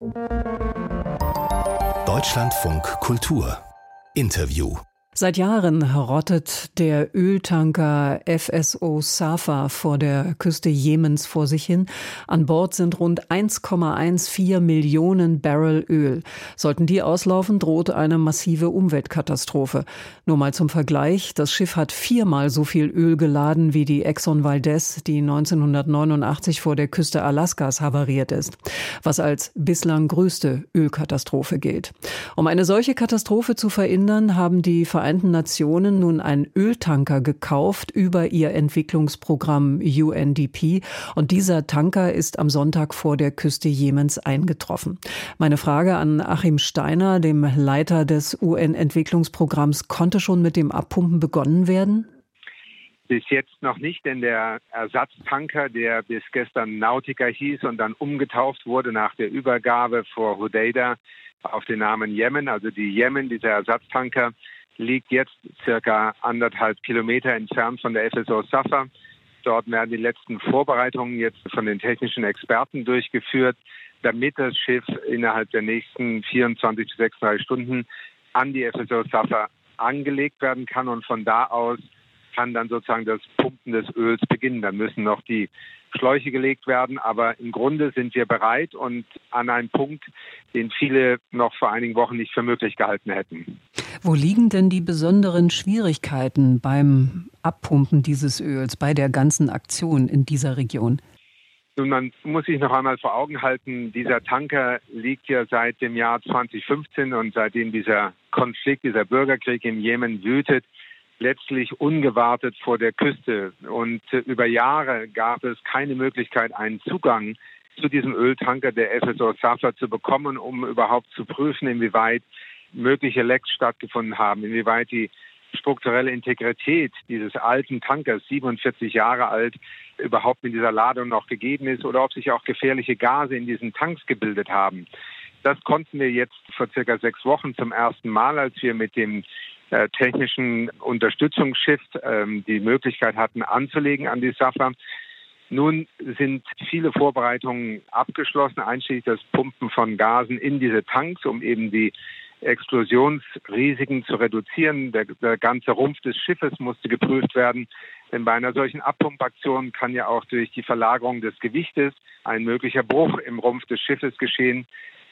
Deutschlandfunk Kultur Interview. Seit Jahren rottet der Öltanker FSO Safa vor der Küste Jemens vor sich hin. An Bord sind rund 1,14 Millionen Barrel Öl. Sollten die auslaufen, droht eine massive Umweltkatastrophe. Nur mal zum Vergleich, das Schiff hat 4-mal so viel Öl geladen wie die Exxon Valdez, die 1989 vor der Küste Alaskas havariert ist, was als bislang größte Ölkatastrophe gilt. Um eine solche Katastrophe zu verhindern, haben die Vereinten Nationen nun einen Öltanker gekauft über ihr Entwicklungsprogramm UNDP, und dieser Tanker ist am Sonntag vor der Küste Jemens eingetroffen. Meine Frage an Achim Steiner, dem Leiter des UN-Entwicklungsprogramms: Konnte schon mit dem Abpumpen begonnen werden? Bis jetzt noch nicht, denn der Ersatztanker, der bis gestern Nautica hieß und dann umgetauft wurde nach der Übergabe vor Hodeida auf den Namen Yemen, also die Yemen, dieser Ersatztanker, liegt jetzt circa 1,5 Kilometer entfernt von der FSO Safa. Dort werden die letzten Vorbereitungen jetzt von den technischen Experten durchgeführt, damit das Schiff innerhalb der nächsten 24 bis 36 Stunden an die FSO Safa angelegt werden kann, und von da aus kann dann sozusagen das Pumpen des Öls beginnen. Dann müssen noch die Schläuche gelegt werden, aber im Grunde sind wir bereit und an einem Punkt, den viele noch vor einigen Wochen nicht für möglich gehalten hätten. Wo liegen denn die besonderen Schwierigkeiten beim Abpumpen dieses Öls, bei der ganzen Aktion in dieser Region? Nun, man muss sich noch einmal vor Augen halten, dieser Tanker liegt ja seit dem Jahr 2015 und seitdem dieser Konflikt, dieser Bürgerkrieg im Jemen wütet, letztlich ungewartet vor der Küste. Und über Jahre gab es keine Möglichkeit, einen Zugang zu diesem Öltanker der FSO Safa zu bekommen, um überhaupt zu prüfen, inwieweit mögliche Lecks stattgefunden haben, inwieweit die strukturelle Integrität dieses alten Tankers, 47 Jahre alt, überhaupt mit dieser Ladung noch gegeben ist oder ob sich auch gefährliche Gase in diesen Tanks gebildet haben. Das konnten wir jetzt vor circa 6 Wochen zum ersten Mal, als wir mit dem technischen Unterstützungsschiff die Möglichkeit hatten, anzulegen an die Safa. Nun sind viele Vorbereitungen abgeschlossen, einschließlich das Pumpen von Gasen in diese Tanks, um eben die Explosionsrisiken zu reduzieren. Der ganze Rumpf des Schiffes musste geprüft werden, denn bei einer solchen Abpumpaktion kann ja auch durch die Verlagerung des Gewichtes ein möglicher Bruch im Rumpf des Schiffes geschehen.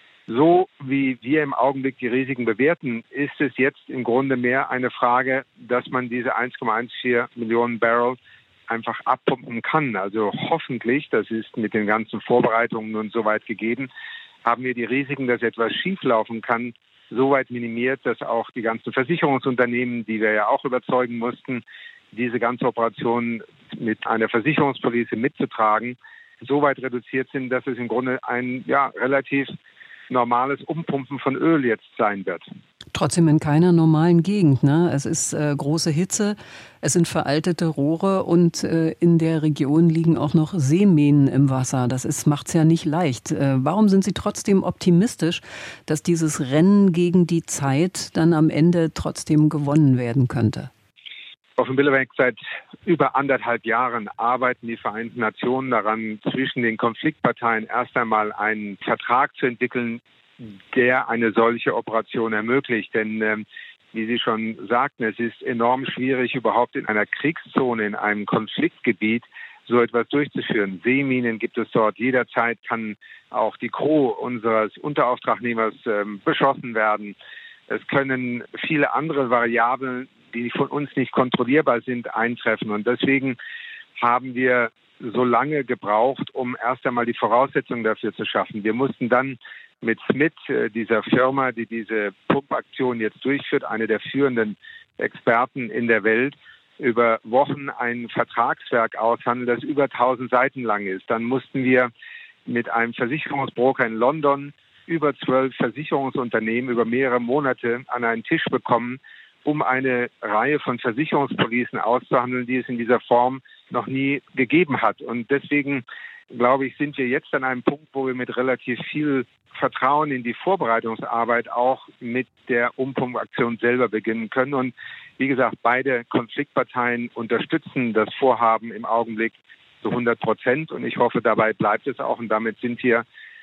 So wie wir im Augenblick die Risiken bewerten, ist es jetzt im Grunde mehr eine Frage, dass man diese 1,14 Millionen Barrel einfach abpumpen kann. Also hoffentlich, das ist mit den ganzen Vorbereitungen nun soweit gegeben, haben wir die Risiken, dass etwas schieflaufen kann, soweit minimiert, dass auch die ganzen Versicherungsunternehmen, die wir ja auch überzeugen mussten, diese ganze Operation mit einer Versicherungspolice mitzutragen, soweit reduziert sind, dass es im Grunde ein relativ normales Umpumpen von Öl jetzt sein wird. Trotzdem in keiner normalen Gegend, ne? Es ist große Hitze, es sind veraltete Rohre und in der Region liegen auch noch Seeminen im Wasser. Das macht's ja nicht leicht. Warum sind Sie trotzdem optimistisch, dass dieses Rennen gegen die Zeit dann am Ende trotzdem gewonnen werden könnte? Auf dem Bilderberg seit über 1,5 Jahren arbeiten die Vereinten Nationen daran, zwischen den Konfliktparteien erst einmal einen Vertrag zu entwickeln, der eine solche Operation ermöglicht. Denn wie Sie schon sagten, es ist enorm schwierig, überhaupt in einer Kriegszone, in einem Konfliktgebiet so etwas durchzuführen. Seeminen gibt es dort. Jederzeit kann auch die Crew unseres Unterauftragnehmers beschossen werden. Es können viele andere Variablen, die von uns nicht kontrollierbar sind, eintreffen. Und deswegen haben wir so lange gebraucht, um erst einmal die Voraussetzungen dafür zu schaffen. Wir mussten dann mit Smith, dieser Firma, die diese Pumpaktion jetzt durchführt, eine der führenden Experten in der Welt, über Wochen ein Vertragswerk aushandeln, das über 1000 Seiten lang ist. Dann mussten wir mit einem Versicherungsbroker in London über 12 Versicherungsunternehmen über mehrere Monate an einen Tisch bekommen, um eine Reihe von Versicherungspolicen auszuhandeln, die es in dieser Form noch nie gegeben hat. Und deswegen, glaube ich, sind wir jetzt an einem Punkt, wo wir mit relativ viel Vertrauen in die Vorbereitungsarbeit auch mit der Umpumpaktion selber beginnen können. Und wie gesagt, beide Konfliktparteien unterstützen das Vorhaben im Augenblick zu 100%. Und ich hoffe, dabei bleibt es auch. Und damit sind wir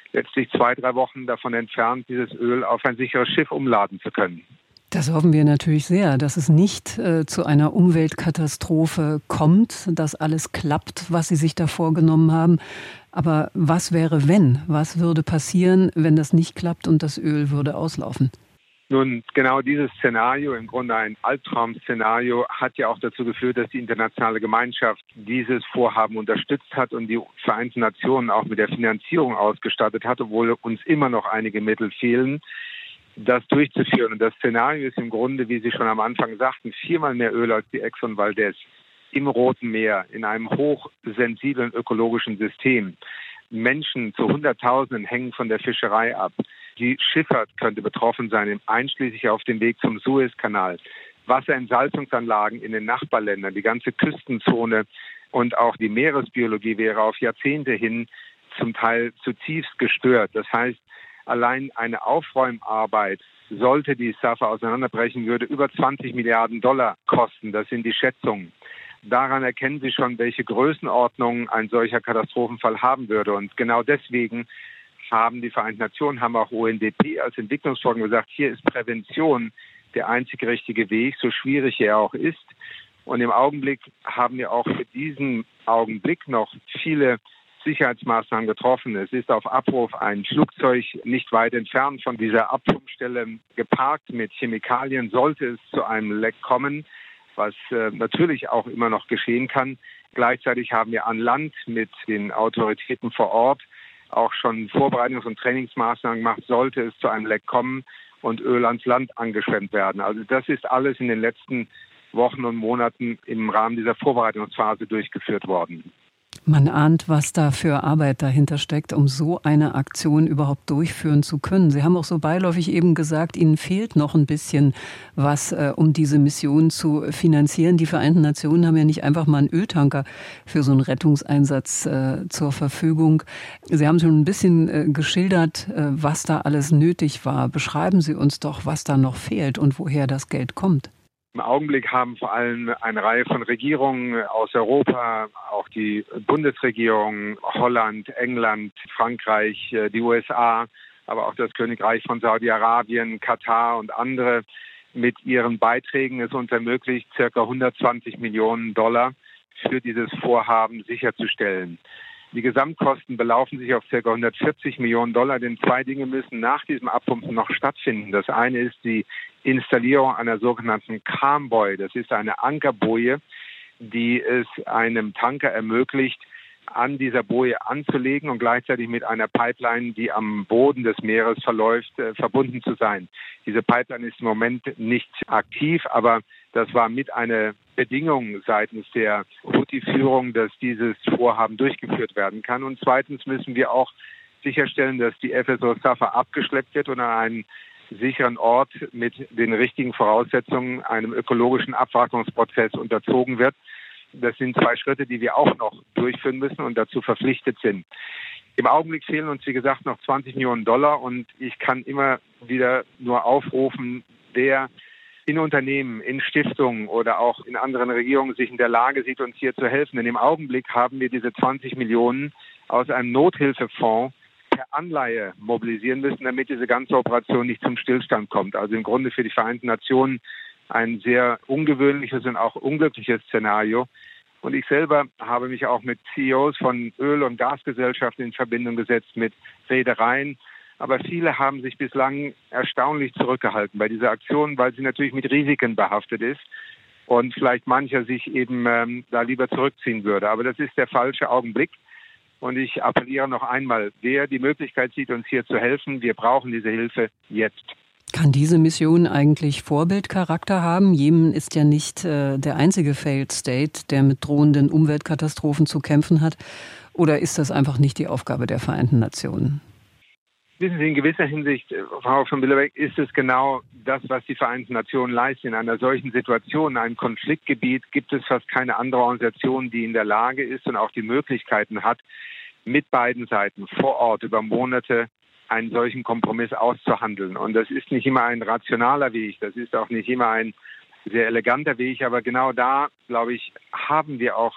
letztlich 2-3 Wochen davon entfernt, dieses Öl auf ein sicheres Schiff umladen zu können. Das hoffen wir natürlich sehr, dass es nicht zu einer Umweltkatastrophe kommt, dass alles klappt, was Sie sich da vorgenommen haben. Aber was wäre, wenn? Was würde passieren, wenn das nicht klappt und das Öl würde auslaufen? Nun, genau dieses Szenario, im Grunde ein Albtraum-Szenario, hat ja auch dazu geführt, dass die internationale Gemeinschaft dieses Vorhaben unterstützt hat und die Vereinten Nationen auch mit der Finanzierung ausgestattet hat, obwohl uns immer noch einige Mittel fehlen, das durchzuführen. Und das Szenario ist im Grunde, wie Sie schon am Anfang sagten, 4-mal mehr Öl als die Exxon Valdez im Roten Meer, in einem hochsensiblen ökologischen System. Menschen zu Hunderttausenden hängen von der Fischerei ab. Die Schifffahrt könnte betroffen sein, einschließlich auf dem Weg zum Suezkanal. Wasserentsalzungsanlagen in den Nachbarländern, die ganze Küstenzone und auch die Meeresbiologie wäre auf Jahrzehnte hin zum Teil zutiefst gestört. Das heißt, allein eine Aufräumarbeit, sollte die Safa auseinanderbrechen, würde über 20 Milliarden Dollar kosten. Das sind die Schätzungen. Daran erkennen Sie schon, welche Größenordnung ein solcher Katastrophenfall haben würde. Und genau deswegen haben die Vereinten Nationen, haben auch UNDP als Entwicklungsfonds gesagt, hier ist Prävention der einzig richtige Weg, so schwierig er auch ist. Und im Augenblick haben wir auch für diesen Augenblick noch viele Sicherheitsmaßnahmen getroffen. Es ist auf Abruf ein Flugzeug nicht weit entfernt von dieser Abpumpstelle geparkt mit Chemikalien. Sollte es zu einem Leck kommen, was natürlich auch immer noch geschehen kann. Gleichzeitig haben wir an Land mit den Autoritäten vor Ort auch schon Vorbereitungs- und Trainingsmaßnahmen gemacht, sollte es zu einem Leck kommen und Öl ans Land angeschwemmt werden. Also das ist alles in den letzten Wochen und Monaten im Rahmen dieser Vorbereitungsphase durchgeführt worden. Man ahnt, was da für Arbeit dahinter steckt, um so eine Aktion überhaupt durchführen zu können. Sie haben auch so beiläufig eben gesagt, Ihnen fehlt noch ein bisschen was, um diese Mission zu finanzieren. Die Vereinten Nationen haben ja nicht einfach mal einen Öltanker für so einen Rettungseinsatz zur Verfügung. Sie haben schon ein bisschen geschildert, was da alles nötig war. Beschreiben Sie uns doch, was da noch fehlt und woher das Geld kommt. Im Augenblick haben vor allem eine Reihe von Regierungen aus Europa, auch die Bundesregierung, Holland, England, Frankreich, die USA, aber auch das Königreich von Saudi-Arabien, Katar und andere mit ihren Beiträgen es uns ermöglicht, ca. 120 Millionen Dollar für dieses Vorhaben sicherzustellen. Die Gesamtkosten belaufen sich auf ca. 140 Millionen Dollar, denn 2 Dinge müssen nach diesem Abpumpen noch stattfinden. Das eine ist die Installierung einer sogenannten Calm-Buoy. Das ist eine Ankerboje, die es einem Tanker ermöglicht, an dieser Boje anzulegen und gleichzeitig mit einer Pipeline, die am Boden des Meeres verläuft, verbunden zu sein. Diese Pipeline ist im Moment nicht aktiv, aber das war mit einer Bedingung seitens der Houthi-Führung, dass dieses Vorhaben durchgeführt werden kann. Und zweitens müssen wir auch sicherstellen, dass die FSO Safa abgeschleppt wird und an einen sicheren Ort mit den richtigen Voraussetzungen einem ökologischen Abwrackungsprozess unterzogen wird. Das sind 2 Schritte, die wir auch noch durchführen müssen und dazu verpflichtet sind. Im Augenblick fehlen uns, wie gesagt, noch 20 Millionen Dollar und ich kann immer wieder nur aufrufen, wer in Unternehmen, in Stiftungen oder auch in anderen Regierungen sich in der Lage sieht, uns hier zu helfen. Denn im Augenblick haben wir diese 20 Millionen aus einem Nothilfefonds per Anleihe mobilisieren müssen, damit diese ganze Operation nicht zum Stillstand kommt. Also im Grunde für die Vereinten Nationen ein sehr ungewöhnliches und auch unglückliches Szenario. Und ich selber habe mich auch mit CEOs von Öl- und Gasgesellschaften in Verbindung gesetzt, mit Reedereien. Aber viele haben sich bislang erstaunlich zurückgehalten bei dieser Aktion, weil sie natürlich mit Risiken behaftet ist und vielleicht mancher sich eben da lieber zurückziehen würde. Aber das ist der falsche Augenblick. Und ich appelliere noch einmal, wer die Möglichkeit sieht, uns hier zu helfen, wir brauchen diese Hilfe jetzt. Kann diese Mission eigentlich Vorbildcharakter haben? Jemen ist ja nicht der einzige Failed State, der mit drohenden Umweltkatastrophen zu kämpfen hat. Oder ist das einfach nicht die Aufgabe der Vereinten Nationen? Wissen Sie, in gewisser Hinsicht, Frau von Billebeck, ist es genau das, was die Vereinten Nationen leisten. In einer solchen Situation, in einem Konfliktgebiet, gibt es fast keine andere Organisation, die in der Lage ist und auch die Möglichkeiten hat, mit beiden Seiten vor Ort über Monate einen solchen Kompromiss auszuhandeln. Und das ist nicht immer ein rationaler Weg, das ist auch nicht immer ein sehr eleganter Weg, aber genau da, glaube ich, haben wir auch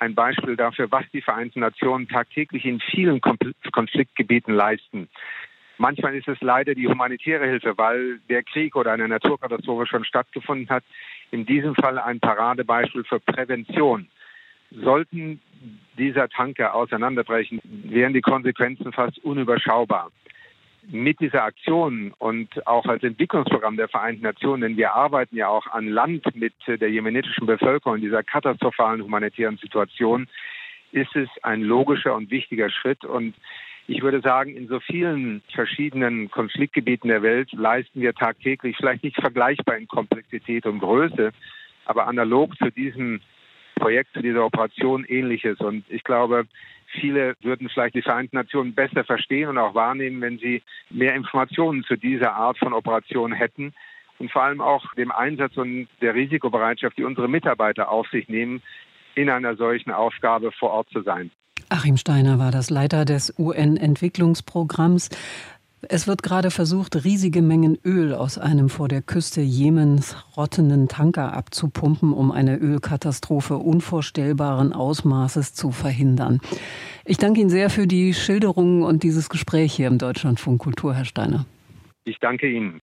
ein Beispiel dafür, was die Vereinten Nationen tagtäglich in vielen Konfliktgebieten leisten. Manchmal ist es leider die humanitäre Hilfe, weil der Krieg oder eine Naturkatastrophe schon stattgefunden hat. In diesem Fall ein Paradebeispiel für Prävention. Sollten dieser Tanker auseinanderbrechen, wären die Konsequenzen fast unüberschaubar. Mit dieser Aktion und auch als Entwicklungsprogramm der Vereinten Nationen, denn wir arbeiten ja auch an Land mit der jemenitischen Bevölkerung in dieser katastrophalen humanitären Situation, ist es ein logischer und wichtiger Schritt. Und ich würde sagen, in so vielen verschiedenen Konfliktgebieten der Welt leisten wir tagtäglich, vielleicht nicht vergleichbar in Komplexität und Größe, aber analog zu diesem Projekt, zu dieser Operation Ähnliches. Und ich glaube, viele würden vielleicht die Vereinten Nationen besser verstehen und auch wahrnehmen, wenn sie mehr Informationen zu dieser Art von Operation hätten und vor allem auch dem Einsatz und der Risikobereitschaft, die unsere Mitarbeiter auf sich nehmen, in einer solchen Aufgabe vor Ort zu sein. Achim Steiner war das Leiter des UN-Entwicklungsprogramms. Es wird gerade versucht, riesige Mengen Öl aus einem vor der Küste Jemens rottenden Tanker abzupumpen, um eine Ölkatastrophe unvorstellbaren Ausmaßes zu verhindern. Ich danke Ihnen sehr für die Schilderungen und dieses Gespräch hier im Deutschlandfunk Kultur, Herr Steiner. Ich danke Ihnen.